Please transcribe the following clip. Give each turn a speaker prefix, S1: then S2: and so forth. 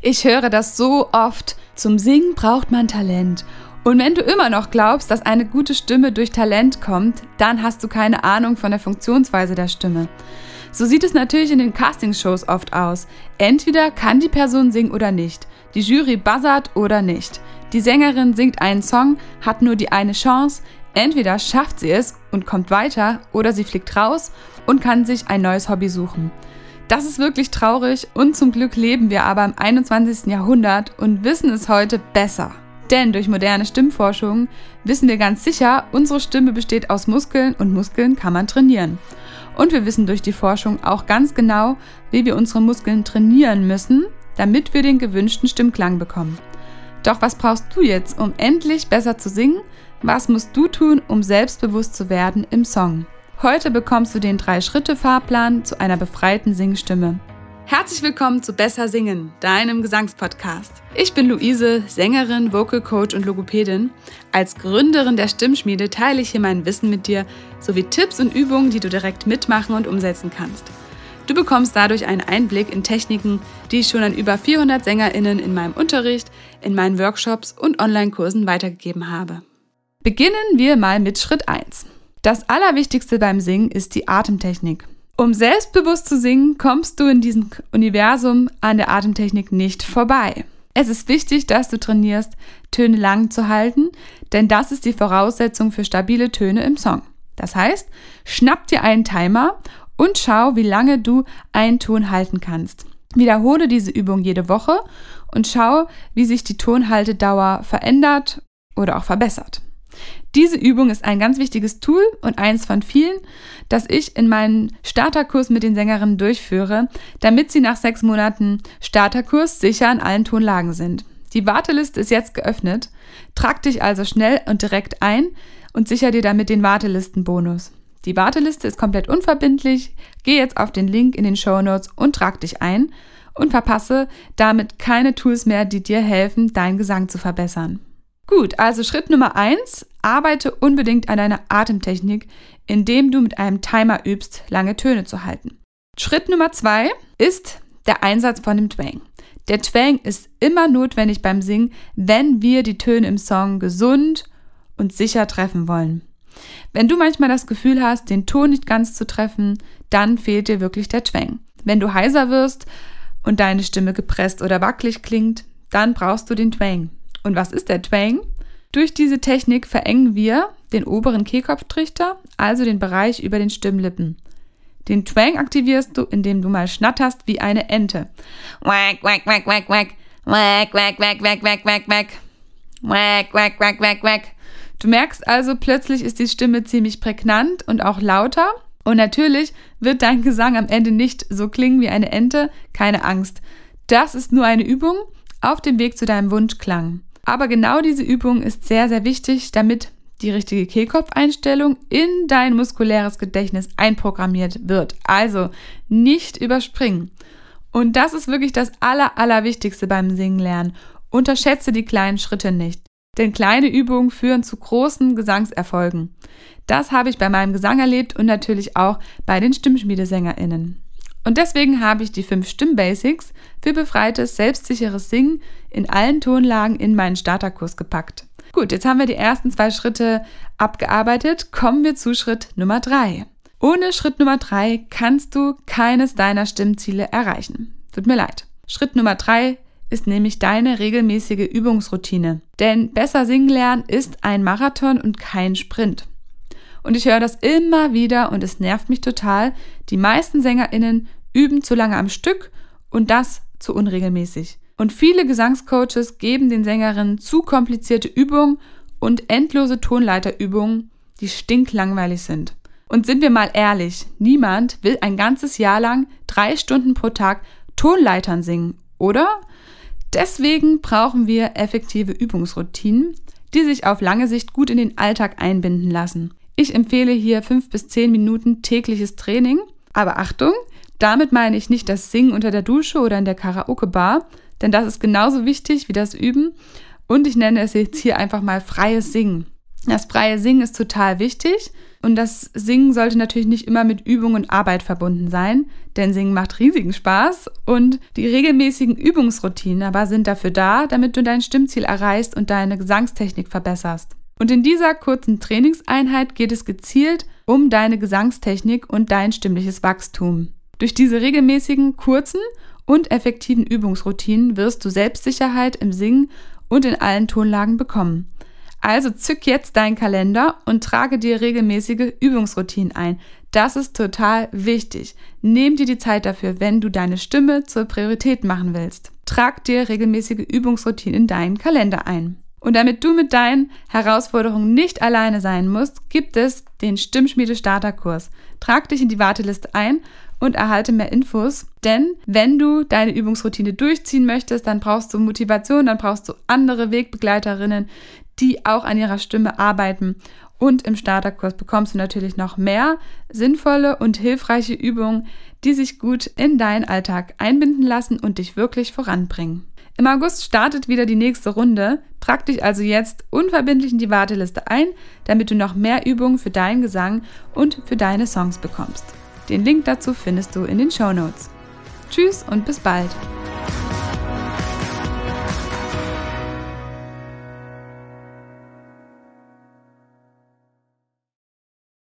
S1: Ich höre das so oft. Zum Singen braucht man Talent. Und wenn du immer noch glaubst, dass eine gute Stimme durch Talent kommt, dann hast du keine Ahnung von der Funktionsweise der Stimme. So sieht es natürlich in den Castingshows oft aus. Entweder kann die Person singen oder nicht. Die Jury buzzert oder nicht. Die Sängerin singt einen Song, hat nur die eine Chance. Entweder schafft sie es und kommt weiter oder sie fliegt raus und kann sich ein neues Hobby suchen. Das ist wirklich traurig und zum Glück leben wir aber im 21. Jahrhundert und wissen es heute besser. Denn durch moderne Stimmforschung wissen wir ganz sicher, unsere Stimme besteht aus Muskeln und Muskeln kann man trainieren. Und wir wissen durch die Forschung auch ganz genau, wie wir unsere Muskeln trainieren müssen, damit wir den gewünschten Stimmklang bekommen. Doch was brauchst du jetzt, um endlich besser zu singen? Was musst du tun, um selbstbewusst zu werden im Song? Heute bekommst du den 3-Schritte-Fahrplan zu einer befreiten Singstimme. Herzlich willkommen zu Besser Singen, deinem Gesangspodcast. Ich bin Luise, Sängerin, Vocal Coach und Logopädin. Als Gründerin der Stimmschmiede teile ich hier mein Wissen mit dir, sowie Tipps und Übungen, die du direkt mitmachen und umsetzen kannst. Du bekommst dadurch einen Einblick in Techniken, die ich schon an über 400 SängerInnen in meinem Unterricht, in meinen Workshops und Online-Kursen weitergegeben habe. Beginnen wir mal mit Schritt 1. Das Allerwichtigste beim Singen ist die Atemtechnik. Um selbstbewusst zu singen, kommst du in diesem Universum an der Atemtechnik nicht vorbei. Es ist wichtig, dass du trainierst, Töne lang zu halten, denn das ist die Voraussetzung für stabile Töne im Song. Das heißt, schnapp dir einen Timer und schau, wie lange du einen Ton halten kannst. Wiederhole diese Übung jede Woche und schau, wie sich die Tonhaltedauer verändert oder auch verbessert. Diese Übung ist ein ganz wichtiges Tool und eins von vielen, das ich in meinem Starterkurs mit den Sängerinnen durchführe, damit sie nach 6 Monaten Starterkurs sicher in allen Tonlagen sind. Die Warteliste ist jetzt geöffnet. Trag dich also schnell und direkt ein und sicher dir damit den Wartelistenbonus. Die Warteliste ist komplett unverbindlich. Geh jetzt auf den Link in den Shownotes und trag dich ein und verpasse damit keine Tools mehr, die dir helfen, deinen Gesang zu verbessern. Gut, also Schritt Nummer 1, arbeite unbedingt an deiner Atemtechnik, indem du mit einem Timer übst, lange Töne zu halten. Schritt Nummer 2 ist der Einsatz von dem Twang. Der Twang ist immer notwendig beim Singen, wenn wir die Töne im Song gesund und sicher treffen wollen. Wenn du manchmal das Gefühl hast, den Ton nicht ganz zu treffen, dann fehlt dir wirklich der Twang. Wenn du heiser wirst und deine Stimme gepresst oder wackelig klingt, dann brauchst du den Twang. Und was ist der Twang? Durch diese Technik verengen wir den oberen Kehlkopftrichter, also den Bereich über den Stimmlippen. Den Twang aktivierst du, indem du mal schnatterst wie eine Ente. Wack, wack, wack, wack, wack. Wack, wack, wack, wack, wack, wack, wack. Wack, wack, wack, wack, wack. Du merkst also, plötzlich ist die Stimme ziemlich prägnant und auch lauter. Und natürlich wird dein Gesang am Ende nicht so klingen wie eine Ente. Keine Angst. Das ist nur eine Übung auf dem Weg zu deinem Wunschklang. Aber genau diese Übung ist sehr, sehr wichtig, damit die richtige Kehlkopfeinstellung in dein muskuläres Gedächtnis einprogrammiert wird. Also nicht überspringen. Und das ist wirklich das Allerwichtigste beim Singen lernen. Unterschätze die kleinen Schritte nicht. Denn kleine Übungen führen zu großen Gesangserfolgen. Das habe ich bei meinem Gesang erlebt und natürlich auch bei den StimmschmiedeSängerInnen. Und deswegen habe ich die 5 Stimmbasics für befreites, selbstsicheres Singen in allen Tonlagen in meinen Starterkurs gepackt. Gut, jetzt haben wir die ersten 2 Schritte abgearbeitet. Kommen wir zu Schritt Nummer 3. Ohne Schritt Nummer 3 kannst du keines deiner Stimmziele erreichen. Tut mir leid. Schritt Nummer 3 ist nämlich deine regelmäßige Übungsroutine. Denn besser singen lernen ist ein Marathon und kein Sprint. Und ich höre das immer wieder und es nervt mich total. Die meisten SängerInnen üben zu lange am Stück und das zu unregelmäßig. Und viele Gesangscoaches geben den Sängerinnen zu komplizierte Übungen und endlose Tonleiterübungen, die stinklangweilig sind. Und sind wir mal ehrlich, niemand will ein ganzes Jahr lang 3 Stunden pro Tag Tonleitern singen, oder? Deswegen brauchen wir effektive Übungsroutinen, die sich auf lange Sicht gut in den Alltag einbinden lassen. Ich empfehle hier 5 bis 10 Minuten tägliches Training. Aber Achtung, damit meine ich nicht das Singen unter der Dusche oder in der Karaoke-Bar, denn das ist genauso wichtig wie das Üben. Und ich nenne es jetzt hier einfach mal freies Singen. Das freie Singen ist total wichtig und das Singen sollte natürlich nicht immer mit Übung und Arbeit verbunden sein, denn Singen macht riesigen Spaß und die regelmäßigen Übungsroutinen aber sind dafür da, damit du dein Stimmziel erreichst und deine Gesangstechnik verbesserst. Und in dieser kurzen Trainingseinheit geht es gezielt um deine Gesangstechnik und dein stimmliches Wachstum. Durch diese regelmäßigen, kurzen und effektiven Übungsroutinen wirst du Selbstsicherheit im Singen und in allen Tonlagen bekommen. Also zück jetzt deinen Kalender und trage dir regelmäßige Übungsroutinen ein. Das ist total wichtig. Nimm dir die Zeit dafür, wenn du deine Stimme zur Priorität machen willst. Trag dir regelmäßige Übungsroutinen in deinen Kalender ein. Und damit du mit deinen Herausforderungen nicht alleine sein musst, gibt es den Stimmschmiede-Starterkurs. Trag dich in die Warteliste ein und erhalte mehr Infos, denn wenn du deine Übungsroutine durchziehen möchtest, dann brauchst du Motivation, dann brauchst du andere Wegbegleiterinnen, die auch an ihrer Stimme arbeiten. Und im Starterkurs bekommst du natürlich noch mehr sinnvolle und hilfreiche Übungen, die sich gut in deinen Alltag einbinden lassen und dich wirklich voranbringen. Im August startet wieder die nächste Runde. Trag dich also jetzt unverbindlich in die Warteliste ein, damit du noch mehr Übungen für deinen Gesang und für deine Songs bekommst. Den Link dazu findest du in den Shownotes. Tschüss und bis bald!